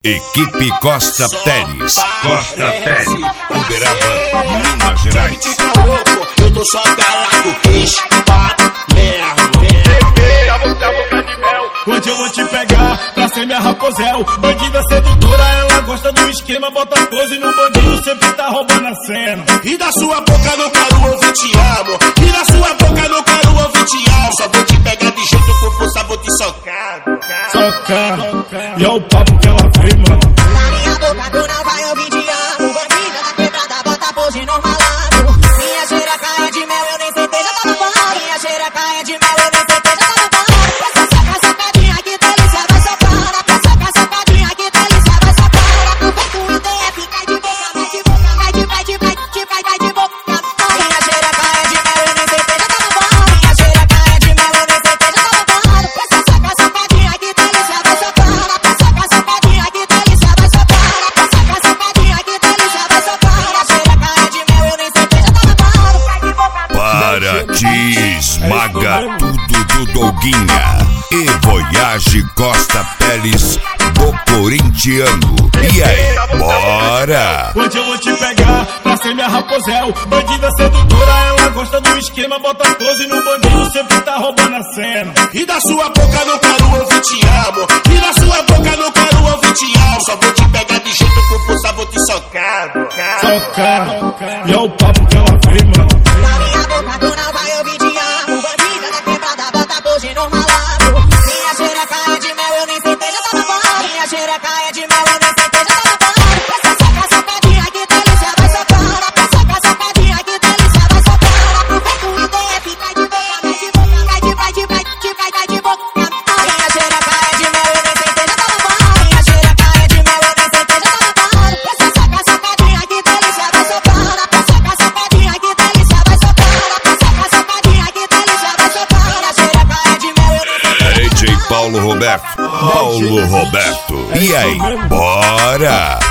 Equipe Costa Teles. Costa Teles, Uberaba, Minas Gerais. Eu tô só calado, Hoje eu vou te pegar pra ser minha raposel. Bandida sedutora, ela gosta do esquema. Bota pose no bandido, sempre tá roubando a cena. E da sua boca não quero ouvir te amo. E da sua boca não quero ouvir te amo. Só vou te pegar de jeito com força, vou te socar. Socar, e é o papo que ela vem, mano. Na minha boca tu não vai ouvir te amo. Bandida da quebrada, bota pose no malandro. Minha xereca é de mel, eu nem certeza tá no pão. Minha xereca é de mel, eu nem certeza tá no pão. Para te esmaga tudo do Doguinha e Voyage Costa Teles do Corintiano. E aí, bora! Hoje eu vou te pegar pra ser minha raposel. Bandida sedutora, ela gosta do esquema. Bota pose no bandido, sempre tá roubando a cena. E da sua boca não quero ouvir te amo. E da sua boca não quero ouvir te amo. Só vou te pegar de jeito com força, vou te socar. Socar, e é o papo que ela vem, mano. Na minha boca tu não vai ouvir te amo. Bandida da quebrada, bota pose no malandro. Minha xereca é de mel, eu nem certeza tá no pão. Minha xereca é de mel, eu nem certeza tá no pão. Essa soca, socadinha, que delícia, vai socando. Essa soca, socadinha, que delícia, vai socando. Vem com ideia, fica de boca, vai de boca, vai de boca. Minha xereca é de mel, eu nem certeza tá no pão. Minha xereca é de mel, eu nem certeza tá no pão. Essa soca, socadinha, que delícia, vai socando. Essa soca, socadinha, que delícia, vai socando. Essa soca, socadinha, que delícia, vai socando. Minha xereca é de mel, eu nem certeza. DJ Paulo Roberto. E aí, bora!